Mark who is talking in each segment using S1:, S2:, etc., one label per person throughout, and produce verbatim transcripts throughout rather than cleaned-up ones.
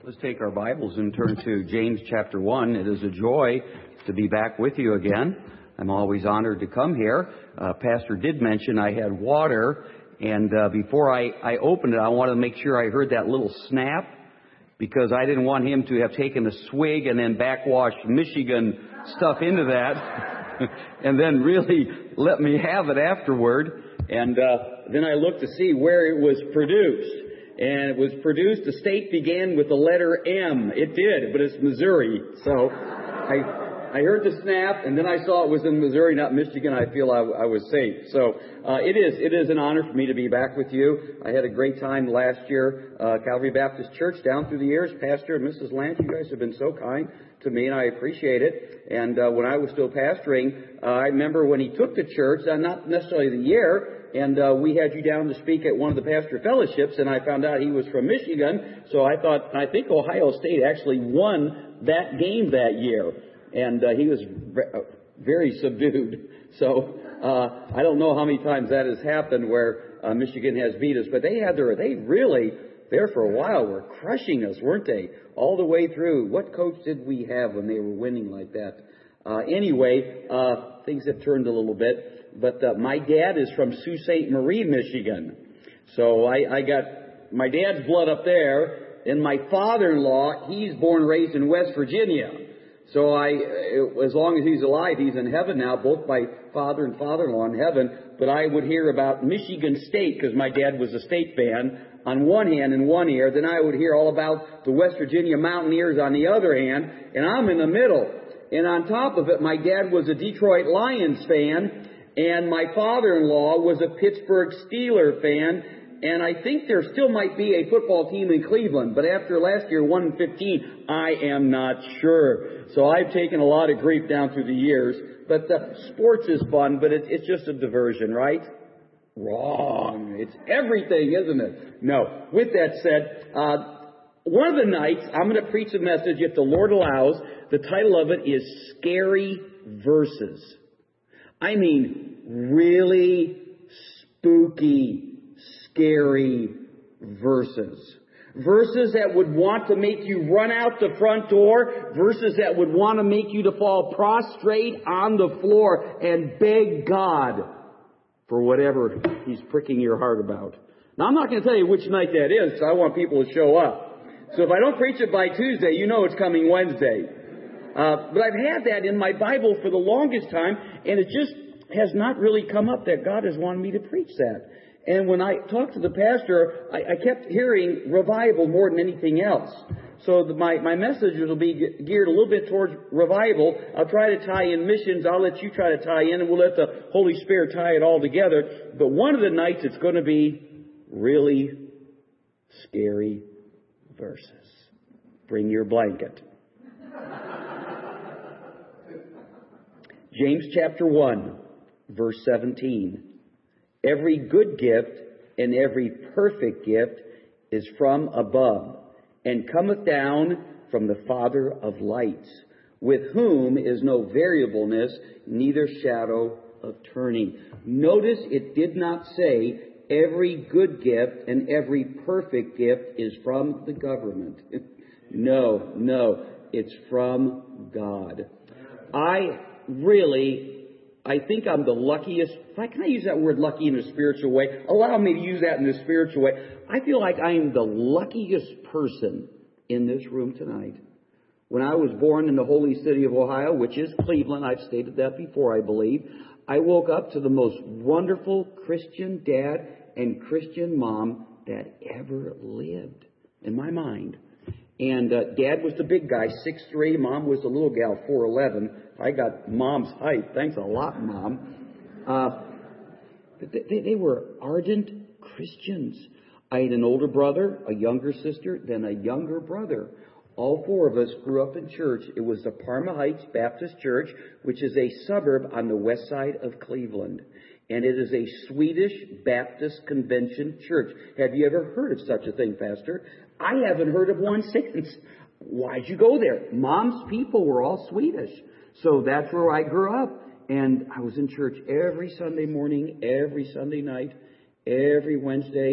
S1: Let's take our Bibles and turn to James chapter one. It is a joy to be back with you again. I'm always honored to come here. Uh, Pastor did mention I had water, and uh, before I, I opened it, I wanted to make sure I heard that little snap, because I didn't want him to have taken a swig and then backwashed Michigan stuff into that, and then really let me have it afterward. And uh, then I looked to see where it was produced. And it was produced, the state began with the letter M. It did, but it's Missouri. So I I heard the snap, and then I saw it was in Missouri, not Michigan. I feel I, I was safe. So uh, it is it is an honor for me to be back with you. I had a great time last year, uh, Calvary Baptist Church, down through the years. Pastor and Missus Lance, you guys have been so kind to me, and I appreciate it. And uh, when I was still pastoring, uh, I remember when he took the church, uh, not necessarily the year, and uh, we had you down to speak at one of the pastor fellowships, and I found out he was from Michigan. So I thought, I think Ohio State actually won that game that year, and uh, he was very subdued. So uh, I don't know how many times that has happened where uh, Michigan has beat us, but they had their, they really, there for a while, were crushing us, weren't they? All the way through. What coach did we have when they were winning like that? Uh, anyway, uh, things have turned a little bit. But uh, my dad is from Sault Ste. Marie, Michigan. So I, I got my dad's blood up there. And my father-in-law, he's born and raised in West Virginia. So I, as long as he's alive, he's in heaven now, both my father and father-in-law in heaven. But I would hear about Michigan State, because my dad was a state fan, on one hand in one ear. Then I would hear all about the West Virginia Mountaineers on the other hand. And I'm in the middle. And on top of it, my dad was a Detroit Lions fan. And my father-in-law was a Pittsburgh Steelers fan, and I think there still might be a football team in Cleveland. But after last year, one and fifteen, I am not sure. So I've taken a lot of grief down through the years. But uh, sports is fun, but it, it's just a diversion, right? Wrong. It's everything, isn't it? No. With that said, uh, one of the nights I'm going to preach a message, if the Lord allows. The title of it is Scary Verses. I mean, really spooky, scary verses. Verses that would want to make you run out the front door. Verses that would want to make you to fall prostrate on the floor and beg God for whatever He's pricking your heart about. Now, I'm not going to tell you which night that is, because I want people to show up. So if I don't preach it by Tuesday, you know it's coming Wednesday. Uh, but I've had that in my Bible for the longest time, and it just has not really come up that God has wanted me to preach that. And when I talked to the pastor, I, I kept hearing revival more than anything else. So the, my, my messages will be geared a little bit towards revival. I'll try to tie in missions. I'll let you try to tie in, and we'll let the Holy Spirit tie it all together. But one of the nights it's going to be really scary verses. Bring your blanket. James chapter one, verse seventeen. Every good gift and every perfect gift is from above, and cometh down from the Father of lights, with whom is no variableness, neither shadow of turning. Notice it did not say every good gift and every perfect gift is from the government. No, no, it's from God. I really, I think I'm the luckiest. Can I use that word lucky in a spiritual way? Allow me to use that in a spiritual way. I feel like I am the luckiest person in this room tonight. When I was born in the holy city of Ohio, which is Cleveland, I've stated that before, I believe, I woke up to the most wonderful Christian dad and Christian mom that ever lived in my mind. And uh, Dad was the big guy, six three. Mom was the little gal, four eleven. I got Mom's height. Thanks a lot, Mom. Uh, they, they were ardent Christians. I had an older brother, a younger sister, then a younger brother. All four of us grew up in church. It was the Parma Heights Baptist Church, which is a suburb on the west side of Cleveland. And it is a Swedish Baptist Convention church. Have you ever heard of such a thing, Pastor? I haven't heard of one since. Why'd you go there? Mom's people were all Swedish. So that's where I grew up. And I was in church every Sunday morning, every Sunday night, every Wednesday.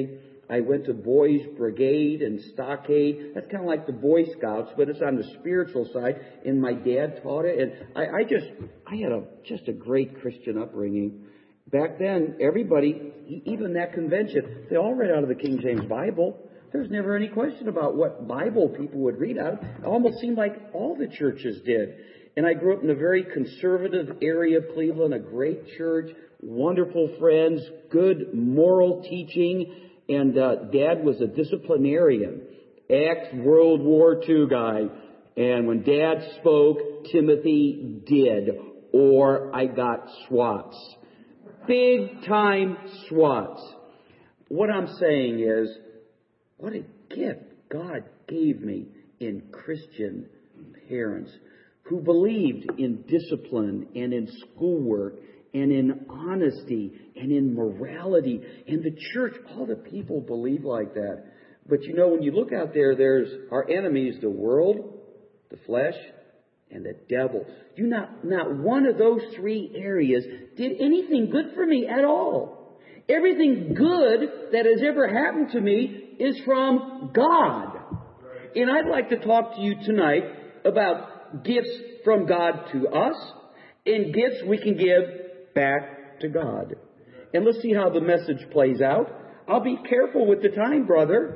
S1: I went to Boys Brigade and Stockade. That's kind of like the Boy Scouts, but it's on the spiritual side. And my dad taught it. And I, I just, I had a just a great Christian upbringing. Back then, everybody, even that convention, they all read out of the King James Bible. There's never any question about what Bible people would read out of. It almost seemed like all the churches did. And I grew up in a very conservative area of Cleveland, a great church, wonderful friends, good moral teaching. And uh, Dad was a disciplinarian, ex-World War Two guy. And when Dad spoke, Timothy did, or I got swats. Big time swats. What I'm saying is, what a gift God gave me in Christian parents who believed in discipline and in schoolwork and in honesty and in morality. And the church, all the people believe like that. But you know, when you look out there, there's our enemies, the world, the flesh, and the devil. You not, not one of those three areas did anything good for me at all. Everything good that has ever happened to me is from God. And I'd like to talk to you tonight about gifts from God to us and gifts we can give back to God. And let's see how the message plays out. I'll be careful with the time, brother.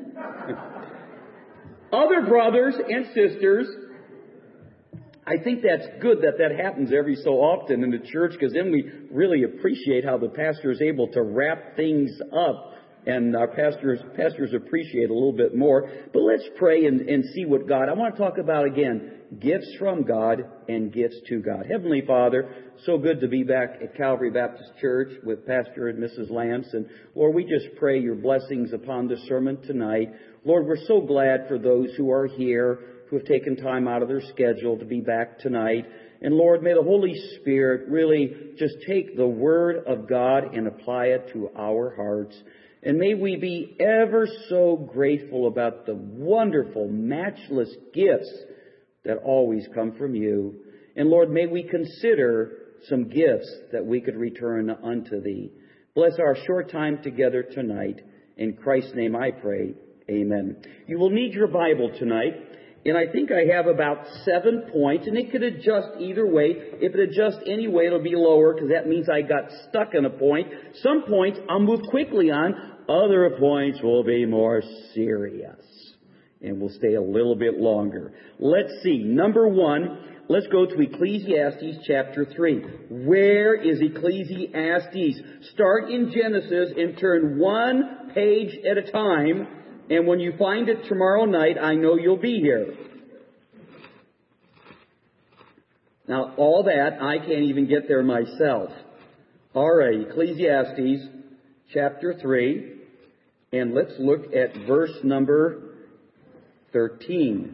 S1: Other brothers and sisters, I think that's good that that happens every so often in the church, because then we really appreciate how the pastor is able to wrap things up. And our pastors pastors appreciate a little bit more. But let's pray and, and see what God... I want to talk about, again, gifts from God and gifts to God. Heavenly Father, so good to be back at Calvary Baptist Church with Pastor and Missus Lance. And Lord, we just pray your blessings upon this sermon tonight. Lord, we're so glad for those who are here, who have taken time out of their schedule to be back tonight. And Lord, may the Holy Spirit really just take the Word of God and apply it to our hearts. And may we be ever so grateful about the wonderful, matchless gifts that always come from you. And Lord, may we consider some gifts that we could return unto thee. Bless our short time together tonight. In Christ's name I pray. Amen. You will need your Bible tonight. And I think I have about seven points, and it could adjust either way. If it adjusts any way, it'll be lower, because that means I got stuck in a point. Some points I'll move quickly on. Other points will be more serious, and we'll stay a little bit longer. Let's see. Number one, let's go to Ecclesiastes chapter three. Where is Ecclesiastes? Start in Genesis and turn one page at a time. And when you find it tomorrow night, I know you'll be here. Now, all that, I can't even get there myself. All right, Ecclesiastes chapter three. And let's look at verse number thirteen.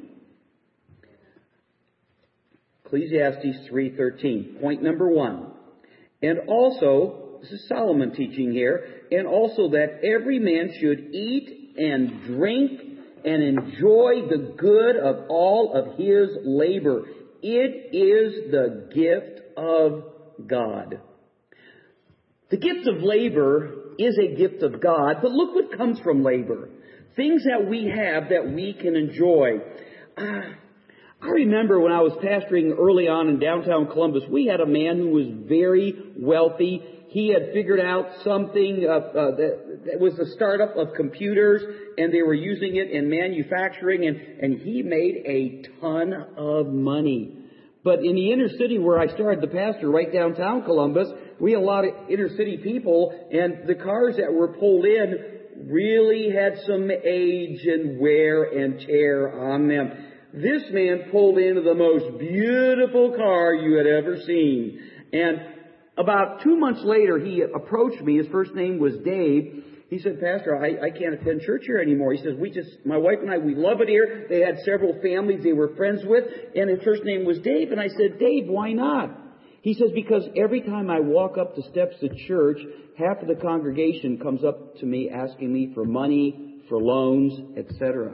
S1: Ecclesiastes three thirteen. Point number one. And also, this is Solomon teaching here, and also that every man should eat and drink and enjoy the good of all of his labor. It is the gift of God. The gift of labor is a gift of God, but look what comes from labor. Things that we have that we can enjoy. Uh, I remember when I was pastoring early on in downtown Columbus, we had a man who was very wealthy. He had figured out something uh, uh, that, that was the startup of computers, and they were using it in manufacturing, and, and he made a ton of money. But in the inner city where I started the pastor, right downtown Columbus, we had a lot of inner city people, and the cars that were pulled in really had some age and wear and tear on them. This man pulled into the most beautiful car you had ever seen. And about two months later, he approached me. His first name was Dave. He said, Pastor, I, I can't attend church here anymore. He says, we just, my wife and I, we love it here. They had several families they were friends with, and his first name was Dave. And I said, Dave, why not? He says, because every time I walk up the steps of church, half of the congregation comes up to me asking me for money, for loans, et cetera.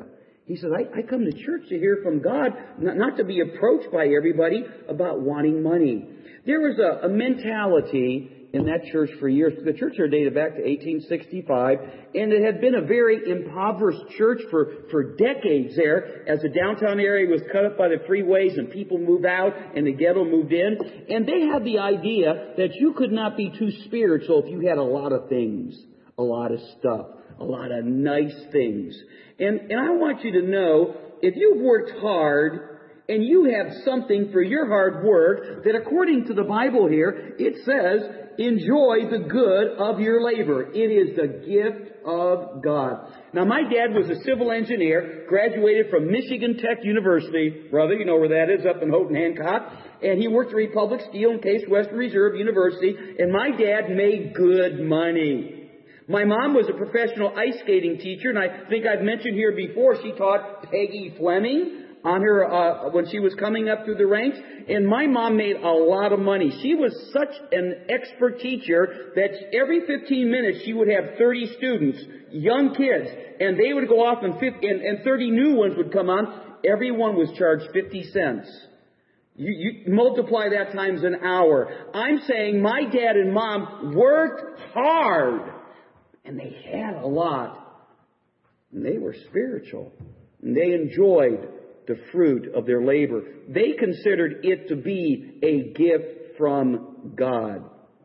S1: He said, I, I come to church to hear from God, not, not to be approached by everybody about wanting money. There was a, a mentality in that church for years. The church here dated back to eighteen sixty-five, and it had been a very impoverished church for, for decades there, as the downtown area was cut up by the freeways and people moved out and the ghetto moved in. And they had the idea that you could not be too spiritual if you had a lot of things, a lot of stuff, a lot of nice things. And, and I want you to know, if you've worked hard and you have something for your hard work, that according to the Bible here, it says, enjoy the good of your labor. It is the gift of God. Now, my dad was a civil engineer, graduated from Michigan Tech University. Brother, you know where that is, up in Houghton, Hancock. And he worked at Republic Steel and Case Western Reserve University. And my dad made good money. My mom was a professional ice skating teacher, and I think I've mentioned here before, she taught Peggy Fleming on her, uh, when she was coming up through the ranks. And my mom made a lot of money. She was such an expert teacher that every fifteen minutes she would have thirty students, young kids, and they would go off and, fifty, and, and thirty new ones would come on. Everyone was charged fifty cents. You, you multiply that times an hour. I'm saying my dad and mom worked hard, and they had a lot. And they were spiritual. And they enjoyed the fruit of their labor. They considered it to be a gift from God.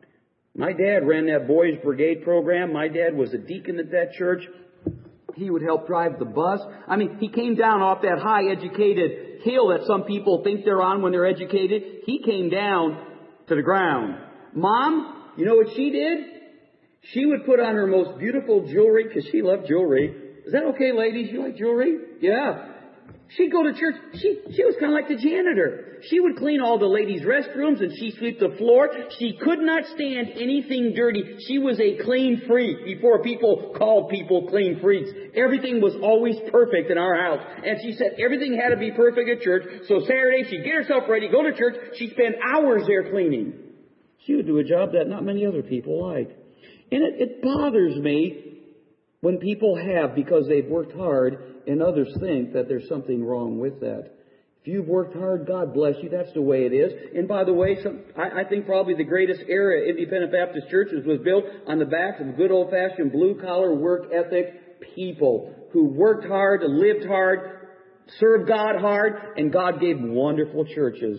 S1: My dad ran that Boys Brigade program. My dad was a deacon at that church. He would help drive the bus. I mean, he came down off that high educated hill that some people think they're on when they're educated. He came down to the ground. Mom, you know what she did? She would put on her most beautiful jewelry, because she loved jewelry. Is that okay, ladies? You like jewelry? Yeah. She'd go to church. She she was kind of like the janitor. She would clean all the ladies' restrooms and she'd sweep the floor. She could not stand anything dirty. She was a clean freak before people called people clean freaks. Everything was always perfect in our house. And she said everything had to be perfect at church. So Saturday she'd get herself ready, go to church. She'd spend hours there cleaning. She would do a job that not many other people like. And it, it bothers me when people have, because they've worked hard, and others think that there's something wrong with that. If you've worked hard, God bless you. That's the way it is. And by the way, some, I, I think probably the greatest era of Independent Baptist churches was built on the backs of good old-fashioned blue-collar work ethic people who worked hard, lived hard, served God hard, and God gave wonderful churches.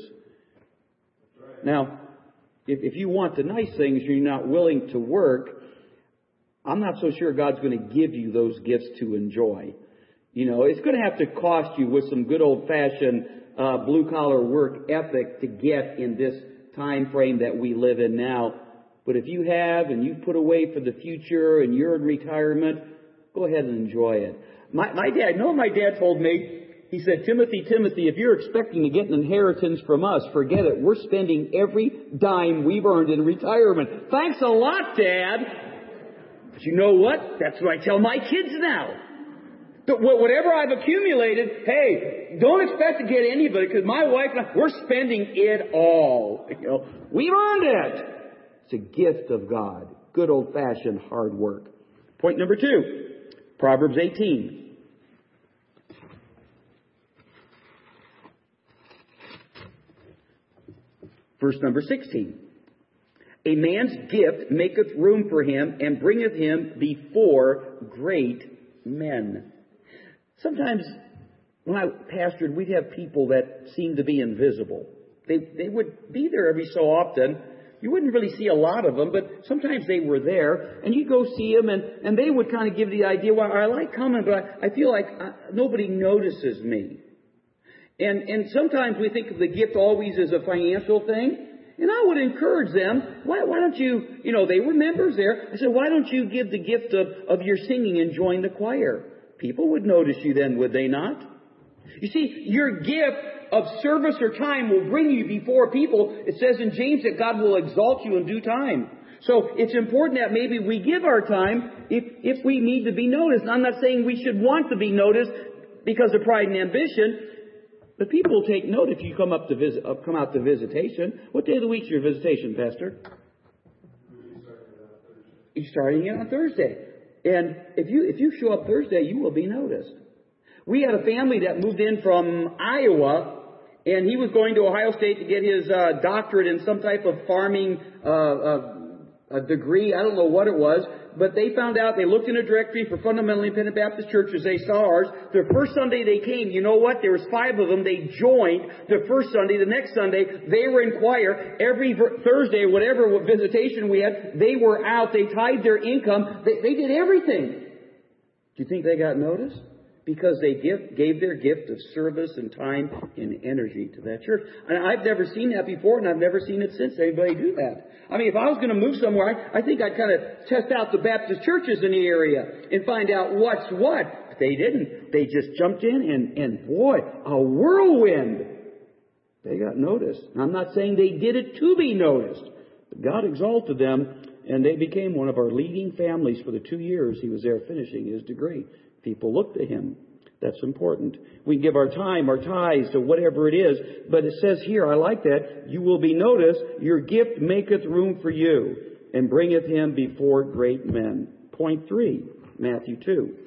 S1: Now, if, if you want the nice things, you're not willing to work, I'm not so sure God's going to give you those gifts to enjoy. You know, it's going to have to cost you with some good old-fashioned uh, blue-collar work ethic to get in this time frame that we live in now. But if you have and you've put away for the future and you're in retirement, go ahead and enjoy it. My, my dad, you know what my dad told me? He said, Timothy, Timothy, if you're expecting to get an inheritance from us, forget it. We're spending every dime we've earned in retirement. Thanks a lot, Dad. But you know what? That's what I tell my kids now. Whatever I've accumulated, hey, don't expect to get any of it, because my wife and I, we're spending it all. You know, we've earned it. It's a gift of God. Good old-fashioned hard work. Point number two, Proverbs eighteen. Verse number sixteen. A man's gift maketh room for him, and bringeth him before great men. Sometimes when I pastored, we'd have people that seemed to be invisible. They they would be there every so often. You wouldn't really see a lot of them, but sometimes they were there, and you'd go see them, and, and they would kind of give the idea, well, I like coming, but I, I feel like I, nobody notices me. And and sometimes we think of the gift always as a financial thing. And I would encourage them, why, why don't you, you know, they were members there. I said, why don't you give the gift of, of your singing and join the choir? People would notice you then, would they not? You see, your gift of service or time will bring you before people. It says in James that God will exalt you in due time. So it's important that maybe we give our time if, if we need to be noticed. And I'm not saying we should want to be noticed because of pride and ambition. But people will take note if you come up to visit, uh, come out to visitation. What day of the week is your visitation, Pastor? You're starting it on Thursday. And if you if you show up Thursday, you will be noticed.
S2: We had a family that moved in from Iowa, and he was going to Ohio State to get his uh, doctorate in some type of farming uh, uh, a degree. I don't know what it was, but they found out, they looked in a directory for fundamentally independent Baptist churches. They saw ours. The first Sunday they came, you know what? There was five of them. They joined the first Sunday. The next Sunday, they were in choir. Every Thursday, whatever visitation we had, they were out. They tied their income. They, they did everything. Do you think they got noticed? Because they give, gave their gift of service and time and energy to that church. And I've never seen that before, and I've never seen it since. Anybody do that? I mean, if I was going to move somewhere, I, I think I'd kind of test out the Baptist churches in the area and find out what's what. But they didn't. They just jumped in, and, and boy, a whirlwind. They got noticed. I'm not saying they did it to be noticed, but God exalted them, and they became one of our leading families for the two years he was there finishing his degree. People look to him. That's important. We can give our time, our tithes to whatever it is. But it says here, I like that, you will be noticed, your gift maketh room for you, and bringeth him before great men. Point three, Matthew two.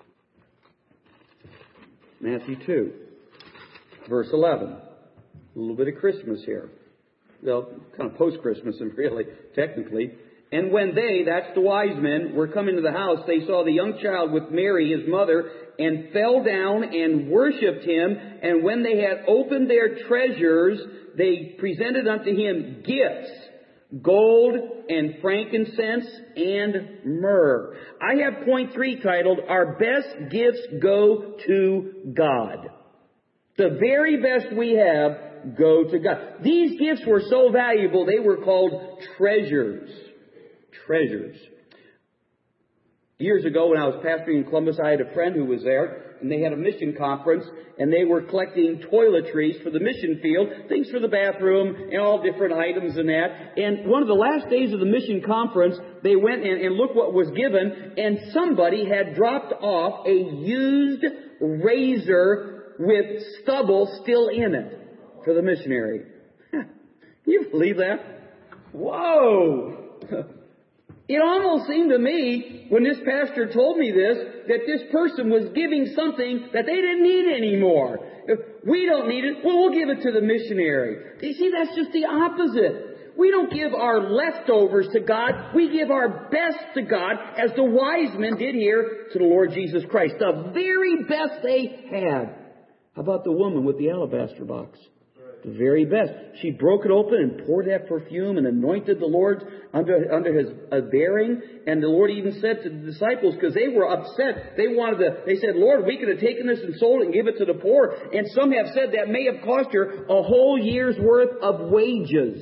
S2: Matthew two, verse eleven. A little bit of Christmas here. Well, kind of post-Christmas, and really, technically. And when they, that's the wise men, were coming to the house, they saw the young child with Mary, his mother, and fell down and worshipped him. And when they had opened their treasures, they presented unto him gifts, gold and frankincense and myrrh. I have point three titled, Our Best Gifts Go to God. The very best we have go to God. These gifts were so valuable, they were called treasures. Treasures. Years ago when I was pastoring in Columbus, I had a friend who was there, and they had a mission conference, and they were collecting toiletries for the mission field, things for the bathroom, and all different items and that. And one of the last days of the mission conference, they went and, and looked what was given, and somebody had dropped off a used razor with stubble still in it for the missionary. Can you believe that? Whoa! It almost seemed to me, when this pastor told me this, that this person was giving something that they didn't need anymore. If we don't need it, well, we'll give it to the missionary. You see, that's just the opposite. We don't give our leftovers to God. We give our best to God, as the wise men did here to the Lord Jesus Christ. The very best they had. How about the woman with the alabaster box? The very best. She broke it open and poured that perfume and anointed the Lord under, under his uh, bearing. And the Lord even said to the disciples, because they were upset, they wanted to, they said, Lord, we could have taken this and sold it and give it to the poor. And some have said that may have cost her a whole year's worth of wages.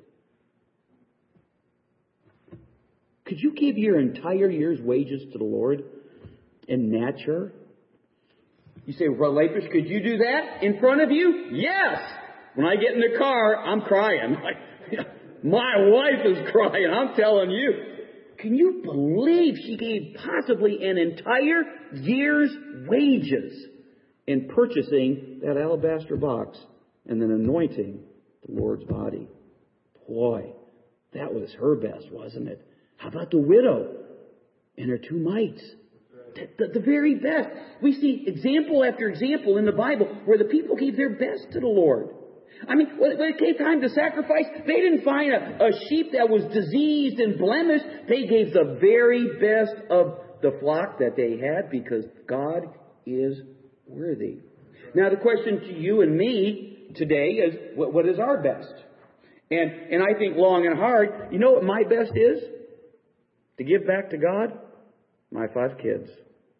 S2: Could you give your entire year's wages to the Lord and match her? You say, well, Lapis, could you do that in front of you? Yes! When I get in the car, I'm crying. My wife is crying. I'm telling you. Can you believe she gave possibly an entire year's wages in purchasing that alabaster box and then anointing the Lord's body? Boy, that was her best, wasn't it? How about the widow and her two mites? The, the, the very best. We see example after example in the Bible where the people gave their best to the Lord. I mean, when it came time to sacrifice, they didn't find a, a sheep that was diseased and blemished. They gave the very best of the flock that they had because God is worthy. Now, the question to you and me today is, what, what is our best? And, and I think long and hard, you know what my best is? To give back to God? My five kids.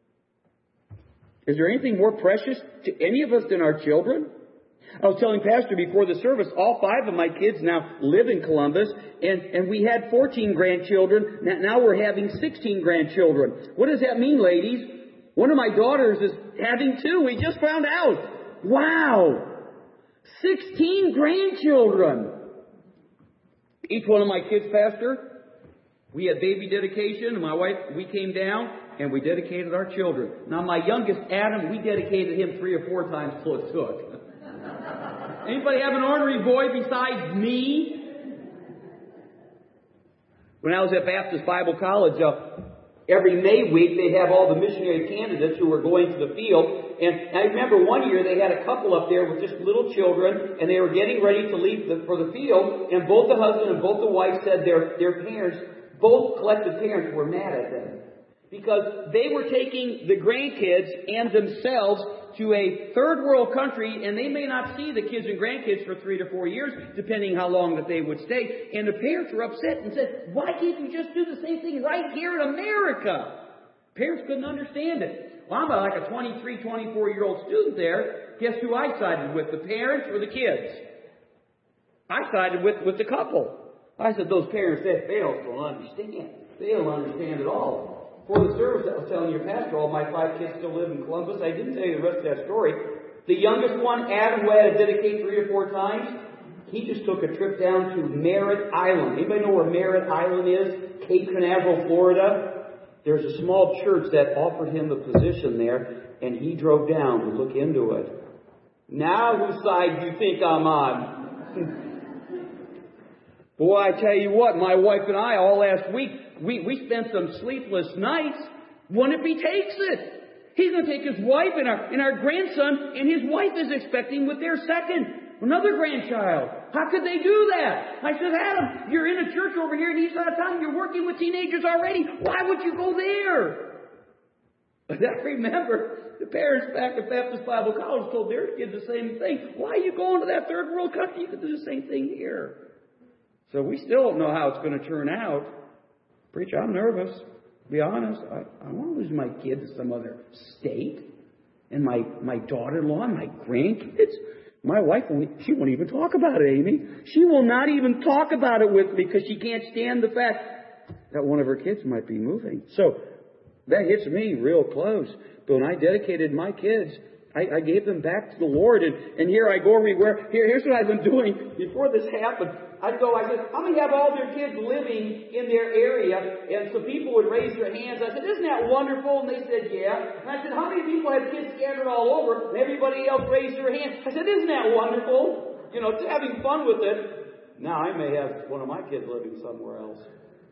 S2: Is there anything more precious to any of us than our children? I was telling Pastor before the service, all five of my kids now live in Columbus, and, and we had fourteen grandchildren. Now we're having sixteen grandchildren. What does that mean, ladies? One of my daughters is having two. We just found out. Wow! sixteen grandchildren. Each one of my kids, Pastor, we had baby dedication, and my wife, we came down, and we dedicated our children. Now, my youngest, Adam, we dedicated him three or four times till it took. Anybody have an ornery boy besides me? When I was at Baptist Bible College, uh, every May week they'd have all the missionary candidates who were going to the field, And I remember one year they had a couple up there with just little children, and they were getting ready to leave the, for the field, and both the husband and both the wife said their, their parents, both collective parents, were mad at them. Because they were taking the grandkids and themselves to a third world country, and they may not see the kids and grandkids for three to four years, depending how long that they would stay. And the parents were upset and said, why can't we just do the same thing right here in America? Parents couldn't understand it. Well, I'm like a twenty-three, twenty-four-year-old student there. Guess who I sided with, the parents or the kids? I sided with, with the couple. I said, those parents, they, they don't understand. They don't understand at all. For the service, I was telling your pastor, all my five kids still live in Columbus. I didn't tell you the rest of that story. The youngest one, Adam, who had to dedicate three or four times, he just took a trip down to Merritt Island. Anybody know where Merritt Island is? Cape Canaveral, Florida. There's a small church that offered him a position there, and he drove down to look into it. Now whose side do you think I'm on? Boy, I tell you what, my wife and I all last week, we, we spent some sleepless nights. What if he takes it? He's going to take his wife and our, and our grandson, and his wife is expecting with their second, another grandchild. How could they do that? I said, Adam, you're in a church over here in East Side of town. You're working with teenagers already. Why would you go there? But I remember the parents back at Baptist Bible College told their kids the same thing. Why are you going to that third world country? You could do the same thing here. So we still don't know how it's going to turn out. Preacher, I'm nervous. To be honest, I, I want to lose my kid to some other state. And my, my daughter-in-law and my grandkids. My wife, won't, she won't even talk about it, Amy. She will not even talk about it with me because she can't stand the fact that one of her kids might be moving. So that hits me real close. But when I dedicated my kids, I, I gave them back to the Lord. And, and here I go everywhere. Here, here's what I've been doing before this happened. I'd go, I said, how many have all their kids living in their area? And so people would raise their hands. I said, isn't that wonderful? And they said, yeah. And I said, how many people have kids scattered all over? And everybody else raised their hands. I said, isn't that wonderful? You know, it's having fun with it. Now I may have one of my kids living somewhere else.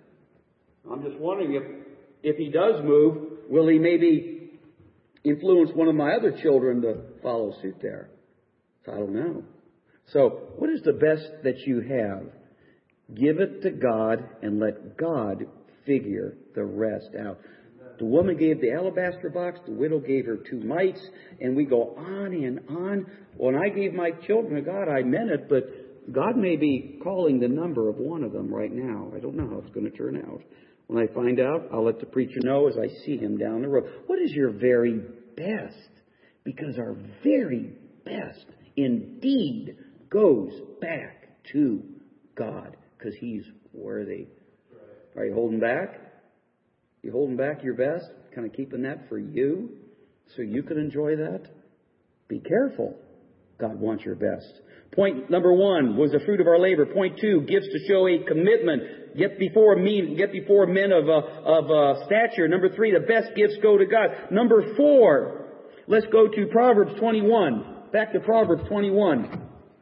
S2: I'm just wondering if, if he does move, will he maybe influence one of my other children to follow suit there? I don't know. So, what is the best that you have? Give it to God and let God figure the rest out. The woman gave the alabaster box, the widow gave her two mites, and we go on and on. When I gave my children to God, I meant it, but God may be calling the number of one of them right now. I don't know how it's going to turn out. When I find out, I'll let the preacher know as I see him down the road. What is your very best? Because our very best indeed goes back to God because He's worthy. Are you holding back? You holding back your best? Kind of keeping that for you so you can enjoy that? Be careful. God wants your best. Point number one was the fruit of our labor. Point two, gifts to show a commitment. Get before me, get before men of uh, of uh, stature. Number three, the best gifts go to God. Number four, let's go to Proverbs twenty-one. Back to Proverbs twenty-one.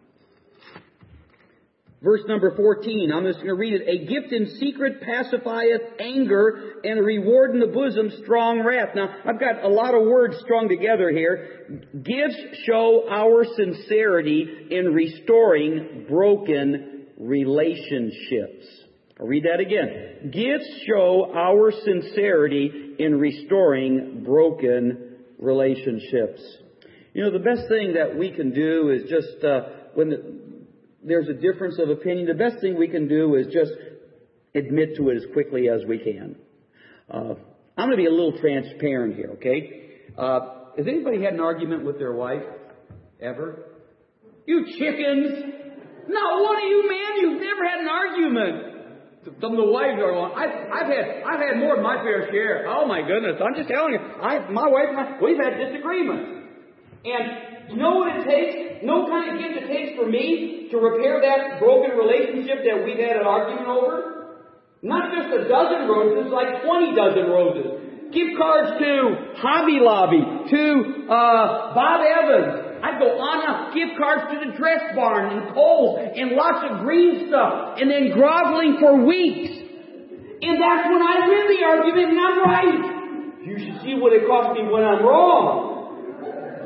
S2: Verse number fourteen, I'm just going to read it. A gift in secret pacifieth anger, and a reward in the bosom strong wrath. Now, I've got a lot of words strung together here. Gifts show our sincerity in restoring broken relationships. I'll read that again. Gifts show our sincerity in restoring broken relationships. You know, the best thing that we can do is just, uh, when the, there's a difference of opinion, the best thing we can do is just admit to it as quickly as we can. Uh, I'm going to be a little transparent here, okay? Uh, has anybody had an argument with their wife? Ever? You chickens! Not one of you, man, you've never had an argument. Some of the wives are on. I've, I've had I've had more than my fair share. Oh my goodness! I'm just telling you. I, my wife and I, we've had disagreements. And you know what it takes? No kind of gift it takes for me to repair that broken relationship that we've had an argument over. Not just a dozen roses, like twenty dozen roses. Gift cards to Hobby Lobby, to uh, Bob Evans. I'd go on up, gift cards to the Dress Barn and Kohl's and lots of green stuff, and then groveling for weeks. And that's when I win the argument and I'm right. You should see what it cost me when I'm wrong.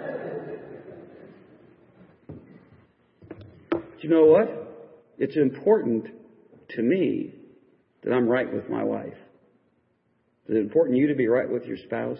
S2: Do you know what? It's important to me that I'm right with my wife. Is it important to you to be right with your spouse?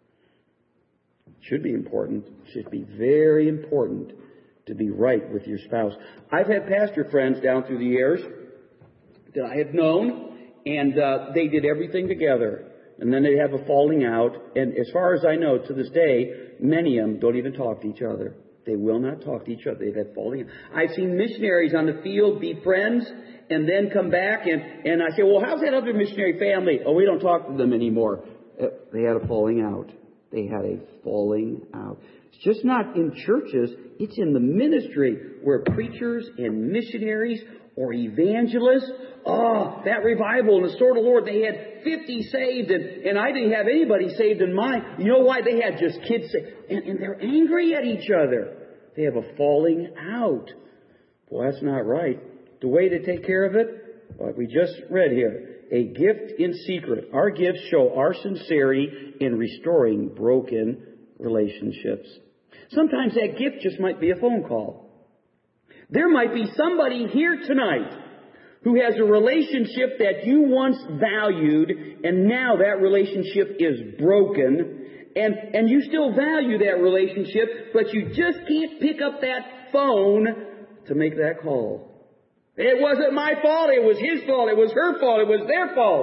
S2: It should be important. It should be very important to be right with your spouse. I've had pastor friends down through the years that I have known, and uh, they did everything together. And then they have a falling out. And as far as I know, to this day, many of them don't even talk to each other. They will not talk to each other. They've had falling out. I've seen missionaries on the field be friends and then come back. And, and I say, well, how's that other missionary family? Oh, we don't talk to them anymore. Uh, they had a falling out. They had a falling out. It's just not in churches. It's in the ministry where preachers and missionaries or evangelists, oh, that revival in the Sword of the Lord, they had fifty saved, and, and I didn't have anybody saved in mine. You know why? They had just kids saved. And, and they're angry at each other. They have a falling out. Well, that's not right. The way to take care of it, like we just read here, a gift in secret. Our gifts show our sincerity in restoring broken relationships. Sometimes that gift just might be a phone call. There might be somebody here tonight who has a relationship that you once valued, and now that relationship is broken, and, and you still value that relationship, but you just can't pick up that phone to make that call. It wasn't my fault, it was his fault, it was her fault, it was their fault.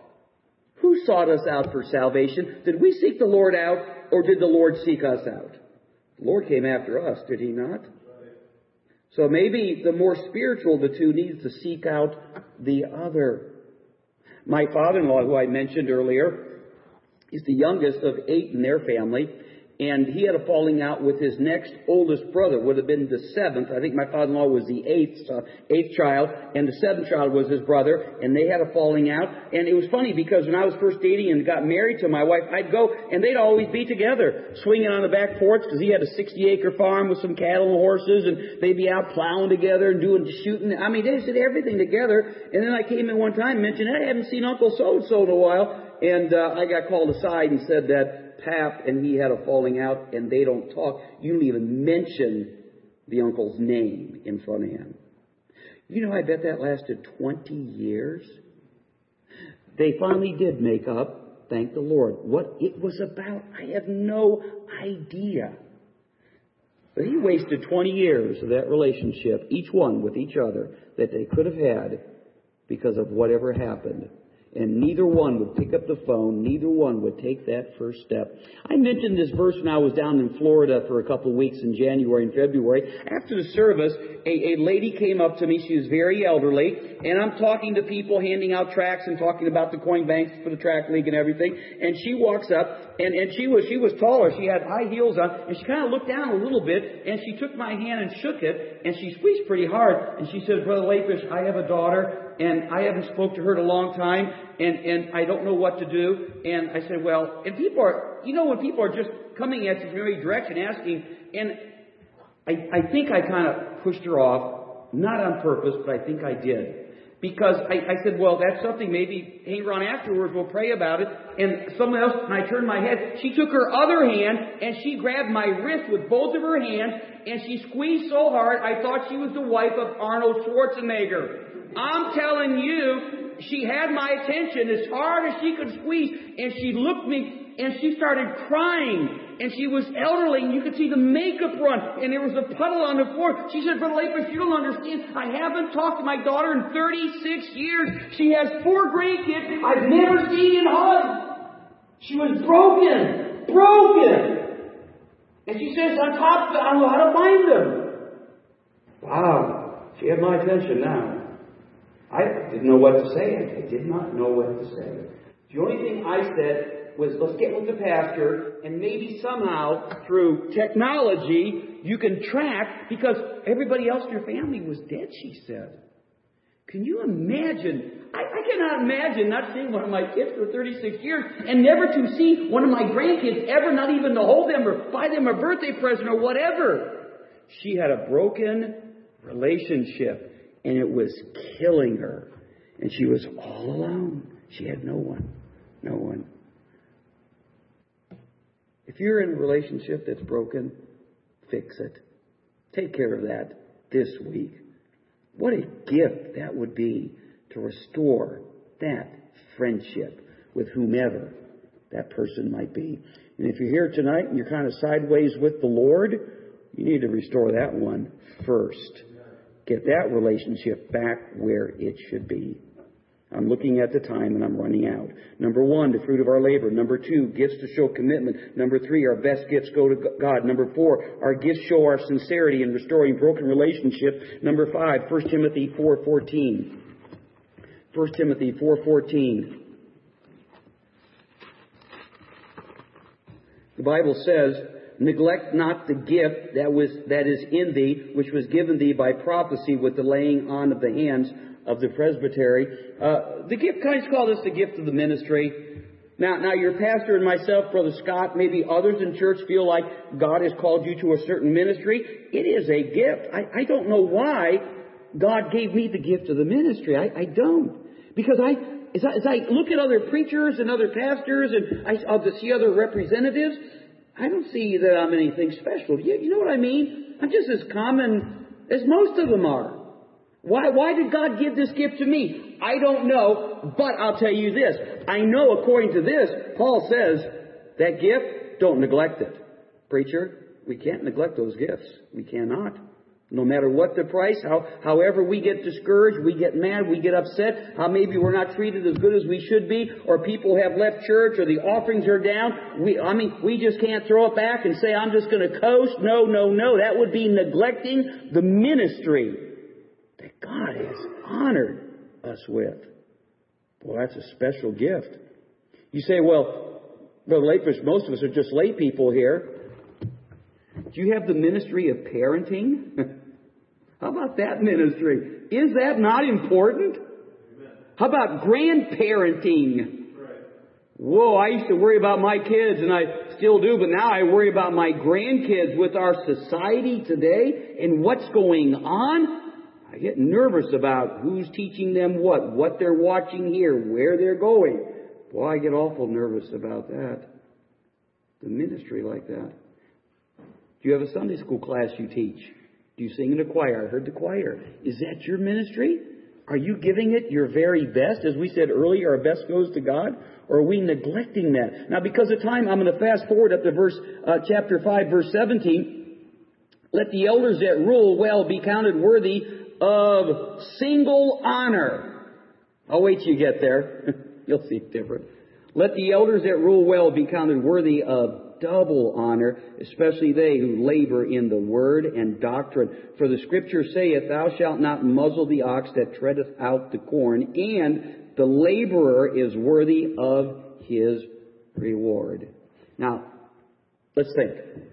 S2: Who sought us out for salvation? Did we seek the Lord out, or did the Lord seek us out? The Lord came after us, did He not? So maybe the more spiritual of the two needs to seek out the other. My father-in-law, who I mentioned earlier, is the youngest of eight in their family. And he had a falling out with his next oldest brother, would have been the seventh. I think my father-in-law was the eighth, uh, eighth child, and the seventh child was his brother, and they had a falling out. And it was funny because when I was first dating and got married to my wife, I'd go, and they'd always be together, swinging on the back porch, because he had a sixty-acre farm with some cattle and horses, and they'd be out plowing together and doing shooting. I mean, they did everything together. And then I came in one time and mentioned, I haven't seen Uncle so-and-so in a while, and uh, I got called aside and said that Pap and he had a falling out, and they don't talk. You don't even mention the uncle's name in front of him. You know, I bet that lasted twenty years. They finally did make up, thank the Lord. What it was about, I have no idea. But he wasted twenty years of that relationship, each one with each other, that they could have had because of whatever happened. And neither one would pick up the phone. Neither one would take that first step. I mentioned this verse when I was down in Florida for a couple of weeks in January and February. After the service, a, a lady came up to me. She was very elderly. And I'm talking to people, handing out tracts and talking about the coin banks for the track league and everything. And she walks up, and, and she was she was taller. She had high heels on. And she kind of looked down a little bit. And she took my hand and shook it. And she squeezed pretty hard. And she says, Brother Lapish, I have a daughter. And I haven't spoke to her in a long time, and, and I don't know what to do. And I said, well, and people are, you know, when people are just coming at you from every direction asking, and I, I think I kind of pushed her off, not on purpose, but I think I did. Because I, I said, well, that's something, maybe hang around afterwards, we'll pray about it. And someone else, and I turned my head, she took her other hand, and she grabbed my wrist with both of her hands, and she squeezed so hard, I thought she was the wife of Arnold Schwarzenegger. I'm telling you, she had my attention as hard as she could squeeze, and she looked me, and she started crying, and she was elderly, and you could see the makeup run, and there was a puddle on the floor. She said, Brother Lapish, you don't understand. I haven't talked to my daughter in thirty-six years. She has four grandkids I've never seen in hug. She was broken, broken. And she says, on top of it, I don't know how to find them. Wow, she had my attention now. I didn't know what to say. I did not know what to say. The only thing I said was, let's get with the pastor, and maybe somehow, through technology, you can track, because everybody else in your family was dead, she said. Can you imagine? I, I cannot imagine not seeing one of my kids for thirty-six years, and never to see one of my grandkids ever, not even to hold them or buy them a birthday present or whatever. She had a broken relationship. And it was killing her. And she was all alone. She had no one. No one. If you're in a relationship that's broken, fix it. Take care of that this week. What a gift that would be to restore that friendship with whomever that person might be. And if you're here tonight and you're kind of sideways with the Lord, you need to restore that one first. Get that relationship back where it should be. I'm looking at the time and I'm running out. Number one, the fruit of our labor. Number two, gifts to show commitment. Number three, our best gifts go to God. Number four, our gifts show our sincerity in restoring broken relationship. Number five, First Timothy four fourteen. First Timothy four fourteen. The Bible says, neglect not the gift that was that is in thee, which was given thee by prophecy with the laying on of the hands of the presbytery. Uh, the gift, can I just call this the gift of the ministry? Now, now your pastor and myself, Brother Scott, maybe others in church feel like God has called you to a certain ministry. It is a gift. I, I don't know why God gave me the gift of the ministry. I, I don't. Because I, as I, as I look at other preachers and other pastors and I, I'll see other representatives, I don't see that I'm anything special. You, you know what I mean? I'm just as common as most of them are. Why, why did God give this gift to me? I don't know, but I'll tell you this. I know according to this, Paul says, that gift, don't neglect it. Preacher, we can't neglect those gifts. We cannot. No matter what the price, how, however we get discouraged, we get mad, we get upset, how maybe we're not treated as good as we should be, or people have left church, or the offerings are down. We, I mean, we just can't throw it back and say, I'm just going to coast. No, no, no. That would be neglecting the ministry that God has honored us with. Well, that's a special gift. You say, well, Brother Lakefish, most of us are just lay people here. Do you have the ministry of parenting? How about that ministry? Is that not important? How about grandparenting? Whoa, I used to worry about my kids, and I still do, but now I worry about my grandkids with our society today and what's going on. I get nervous about who's teaching them what, what they're watching here, where they're going. Boy, I get awful nervous about that. The ministry like that. Do you have a Sunday school class you teach? Do you sing in a choir? I heard the choir. Is that your ministry? Are you giving it your very best? As we said earlier, our best goes to God. Or are we neglecting that? Now, because of time, I'm going to fast forward up to verse uh, chapter five, verse seventeen. Let the elders that rule well be counted worthy of single honor. I'll wait till you get there. You'll see it different. Let the elders that rule well be counted worthy of double honor, especially they who labor in the word and doctrine. For the scripture saith, thou shalt not muzzle the ox that treadeth out the corn, and the laborer is worthy of his reward. Now, let's think.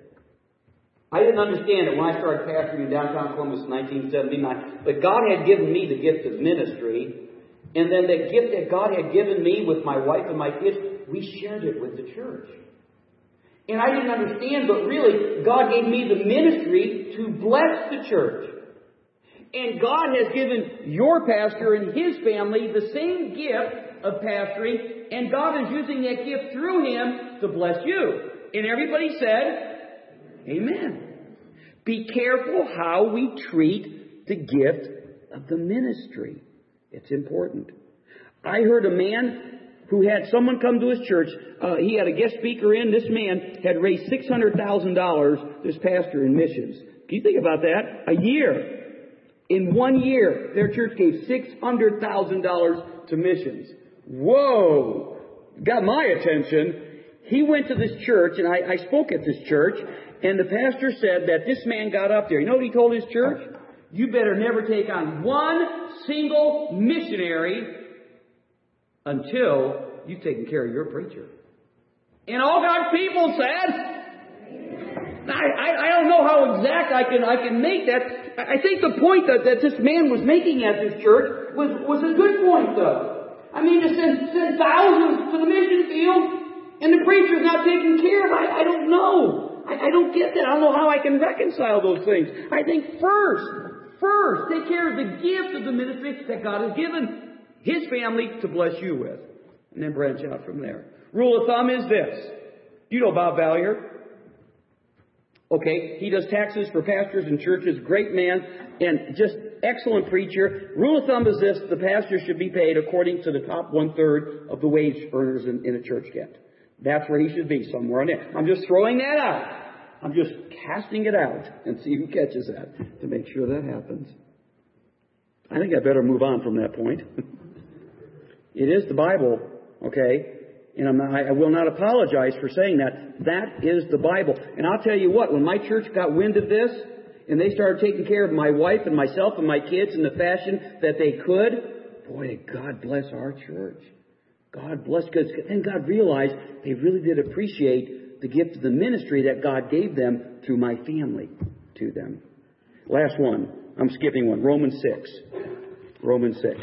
S2: I didn't understand it when I started pastoring in downtown Columbus in nineteen seventy-nine, but God had given me the gift of ministry, and then the gift that God had given me with my wife and my kids, we shared it with the church. And I didn't understand, but really, God gave me the ministry to bless the church. And God has given your pastor and his family the same gift of pastoring, and God is using that gift through him to bless you. And everybody said, amen. Be careful how we treat the gift of the ministry. It's important. I heard a man who had someone come to his church. Uh, he had a guest speaker in. This man had raised six hundred thousand dollars, this pastor, in missions. Can you think about that? A year. In one year, their church gave six hundred thousand dollars to missions. Whoa! Got my attention. He went to this church, and I, I spoke at this church, and the pastor said that this man got up there. You know what he told his church? You better never take on one single missionary until you've taken care of your preacher. And all God's people said, I, I, I don't know how exact I can I can make that. I think the point that, that this man was making at this church was, was a good point, though. I mean, to send, send thousands to the mission field and the preacher's not taken care of, I, I don't know. I, I don't get that. I don't know how I can reconcile those things. I think first, first, take care of the gift of the ministry that God has given his family to bless you with. And then branch out from there. Rule of thumb is this. You know Bob Valier? Okay, he does taxes for pastors and churches, great man, and just excellent preacher. Rule of thumb is this: the pastor should be paid according to the top one-third of the wage earners in, in a church get. That's where he should be, somewhere on there. I'm just throwing that out. I'm just casting it out and see who catches that to make sure that happens. I think I better move on from that point. It is the Bible, okay? And I'm not, I will not apologize for saying that. That is the Bible. And I'll tell you what, when my church got wind of this, and they started taking care of my wife and myself and my kids in the fashion that they could, boy, God bless our church. God bless, because then God realized they really did appreciate the gift of the ministry that God gave them through my family to them. Last one. I'm skipping one. Romans six. Romans six.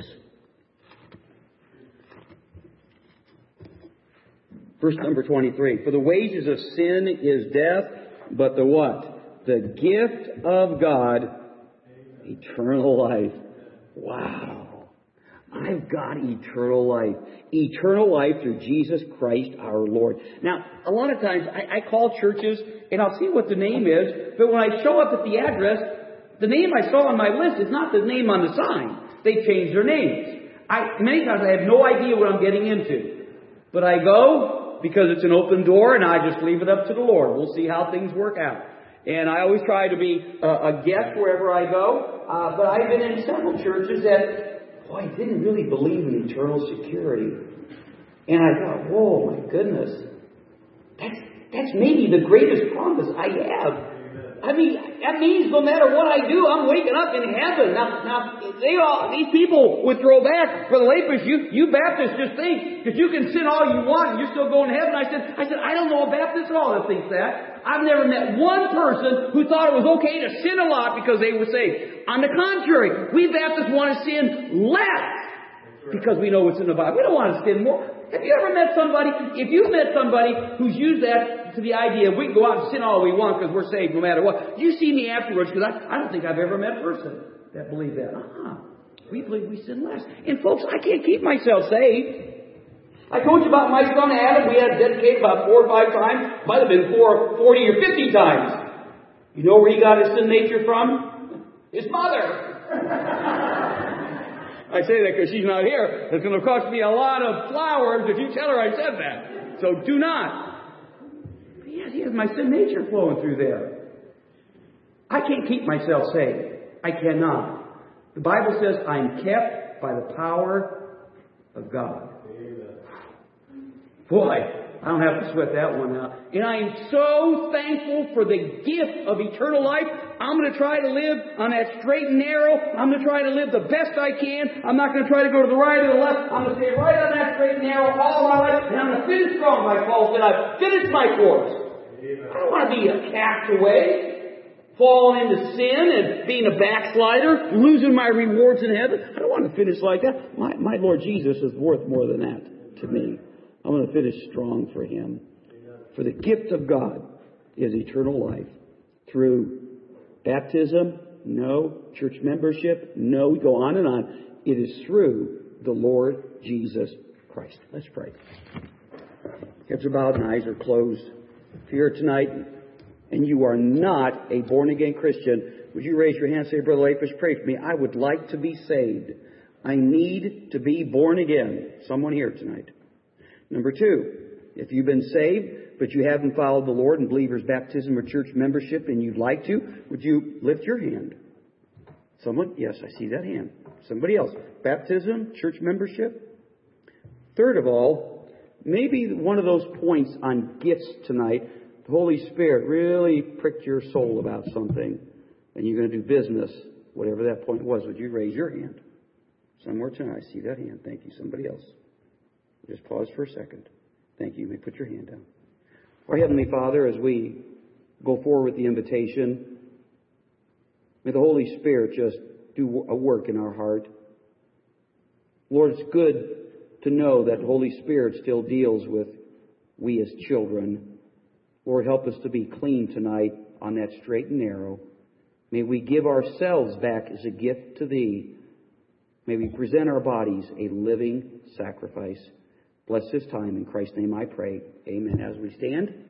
S2: Verse number twenty-three. For the wages of sin is death, but the what? The gift of God, eternal life. Wow. I've got eternal life. Eternal life through Jesus Christ our Lord. Now, a lot of times I, I call churches and I'll see what the name is, but when I show up at the address, the name I saw on my list is not the name on the sign. They changed their names. I, many times I have no idea what I'm getting into. But I go because it's an open door and I just leave it up to the Lord. We'll see how things work out. And I always try to be a, a guest wherever I go. Uh, but I've been in several churches that, boy, didn't really believe in eternal security. And I thought, whoa, my goodness. That's, that's maybe the greatest promise I have. I mean, that means no matter what I do, I'm waking up in heaven. Now, now they all, these people would throw back, Brother Lapis, you, you Baptists just think that you can sin all you want and you're still going to heaven. I said, I said, I don't know a Baptist at all that thinks that. I've never met one person who thought it was okay to sin a lot because they were saved. On the contrary, we Baptists want to sin less because we know what's in the Bible. We don't want to sin more. Have you ever met somebody, if you've met somebody who's used that to the idea we can go out and sin all we want because we're saved no matter what, you see me afterwards because I, I don't think I've ever met a person that believes that. Uh-huh. We believe we sin less. And folks, I can't keep myself saved. I told you about my son Adam. We had dedicated about four or five times. Might have been four, forty or fifty times. You know where he got his sin nature from? His mother. I say that because she's not here. It's going to cost me a lot of flowers if you tell her I said that. So do not. But yes, he has my sin nature flowing through there. I can't keep myself saved. I cannot. The Bible says I'm kept by the power of God. Boy, I don't have to sweat that one out. And I am so thankful for the gift of eternal life. I'm going to try to live on that straight and narrow. I'm going to try to live the best I can. I'm not going to try to go to the right or the left. I'm going to stay right on that straight and narrow all my life. And I'm going to finish strong, like Paul said. I've finished my course. I don't want to be a castaway, falling into sin and being a backslider, losing my rewards in heaven. I don't want to finish like that. My, my Lord Jesus is worth more than that to me. I'm going to finish strong for Him. For the gift of God is eternal life. Through baptism? No. Church membership? No. We go on and on. It is through the Lord Jesus Christ. Let's pray. Heads are bowed and eyes are closed. If you're here tonight and you are not a born-again Christian, would you raise your hand and say, Brother Lapis, pray for me. I would like to be saved. I need to be born again. Someone here tonight. Number two, if you've been saved, but you haven't followed the Lord in believer's baptism or church membership and you'd like to, would you lift your hand? Someone? Yes, I see that hand. Somebody else. Baptism, church membership. Third of all, maybe one of those points on gifts tonight, the Holy Spirit really pricked your soul about something and you're going to do business, whatever that point was. Would you raise your hand? Somewhere tonight. I see that hand. Thank you. Somebody else. Just pause for a second. Thank you. You may put your hand down. Our Heavenly Father, as we go forward with the invitation, may the Holy Spirit just do a work in our heart. Lord, it's good to know that the Holy Spirit still deals with we as children. Lord, help us to be clean tonight on that straight and narrow. May we give ourselves back as a gift to Thee. May we present our bodies a living sacrifice. Bless this time. In Christ's name I pray. Amen. As we stand.